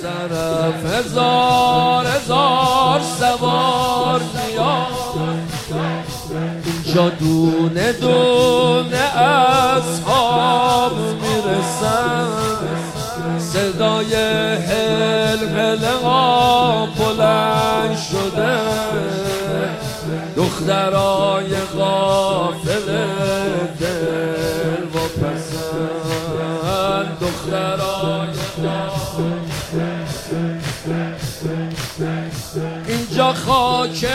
طرف هزار سوار میاد، اینجا دونه دونه اصحاب میرسن، صدای هل ها بلند شده، دخترای غافل دل و پسند، دخترای اینجا خاکش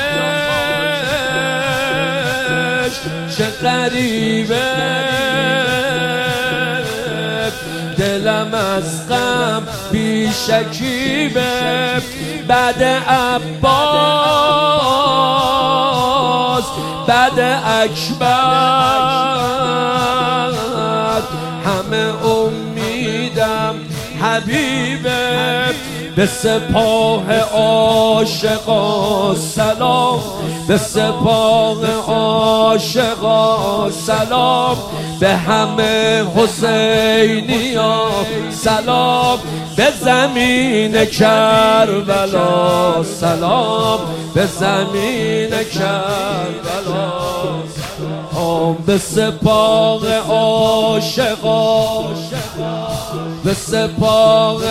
چه غریبه، دلم از غم بیشکیبه، بعد عباس بعد اکبر همه امیدم حبیبه، به سپاه عاشقا سلام، به سپاه عاشقا سلام، به همه حسینیا سلام، به زمین کربلا سلام، به زمین کربلا سلام، به سپاه عاشقا، به سپاه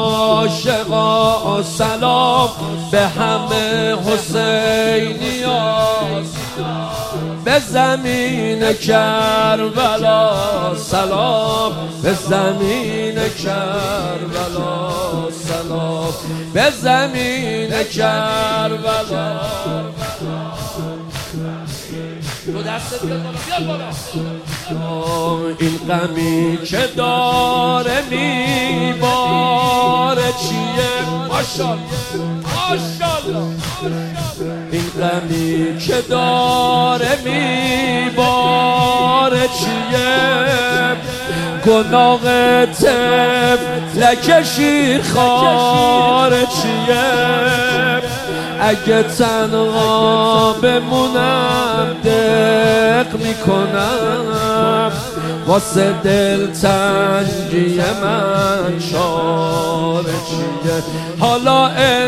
عاشقا سلام، به همه حسینیا، به زمین کربلا سلام، به زمین کربلا سلام، به زمین کربلا. دو دستت بیاد بالا. این غمی که داره میباره چیه؟ ماشالله این غمی که داره میباره چیه؟ گناه طفلک شیرخوار چیه؟ اگه تنها بمونم دق میکنم، واسه دلتنگی من چاره چیه؟ حالا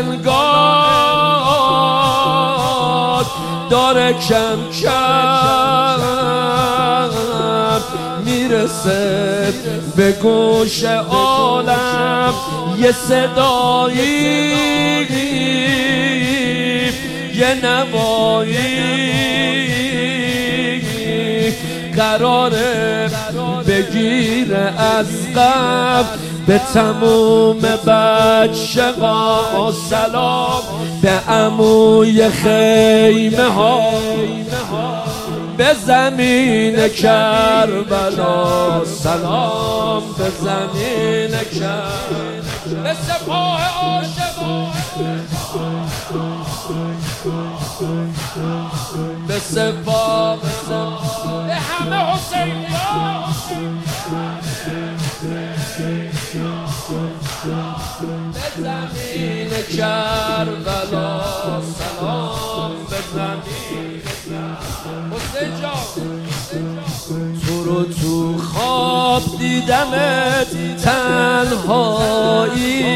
انگار داره کم کم میرسه به گوش عالم یه صدایی، یه نوایی قراره بگیره از قبل به تموم بچه ها سلام، به عموی خیمه ها، به زمین کربلا سلام، به زمین کربلا، به سپاه عاشقان، به سپاه، به همه حسینیا، به زمین کربلا سلام، به زمین حسین جان. تو رو تو خواب دیدمت تنهایی،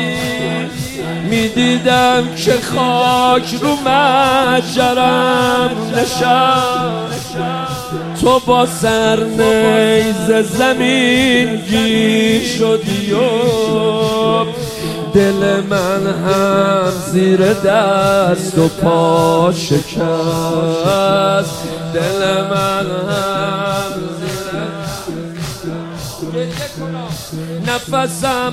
میدیدم که خاک رو مجرم نشست، تو با سرنیز زمین گیر شدی و دل من هم زیر دست و پا شکست، دل من هم زیر نفسم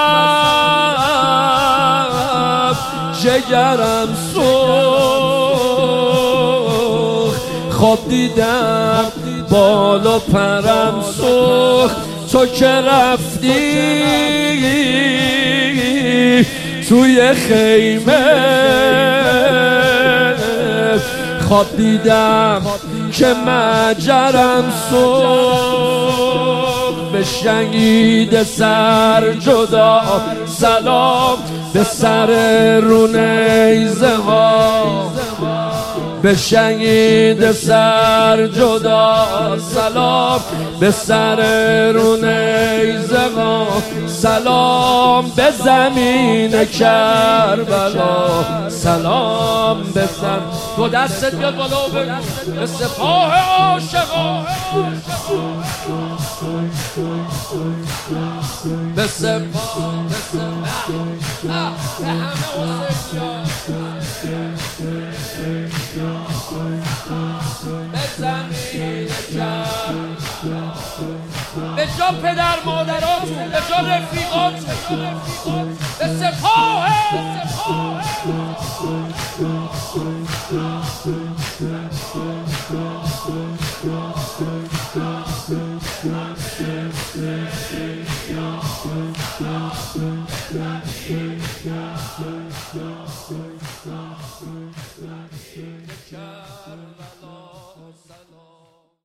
رفت، جگرم سوخت، خواب دیدم بال و پرم سوخت، تو که رفتی توی خیمه، خواب دیدم که مجرم سوخت، به شهید سر جدا سلام، به سر رو نیزه ها، به شهید سر جدا سلام، به سر رونه زغا سلام، به زمین کربلا سلام، به سر دو دستت بیاد بالا و به سپاه عاشقان، به سپاه به همه حسینیان، به زمین کربلا، به جا پدر مادراتون، به جا رفیقاتون، به سپاه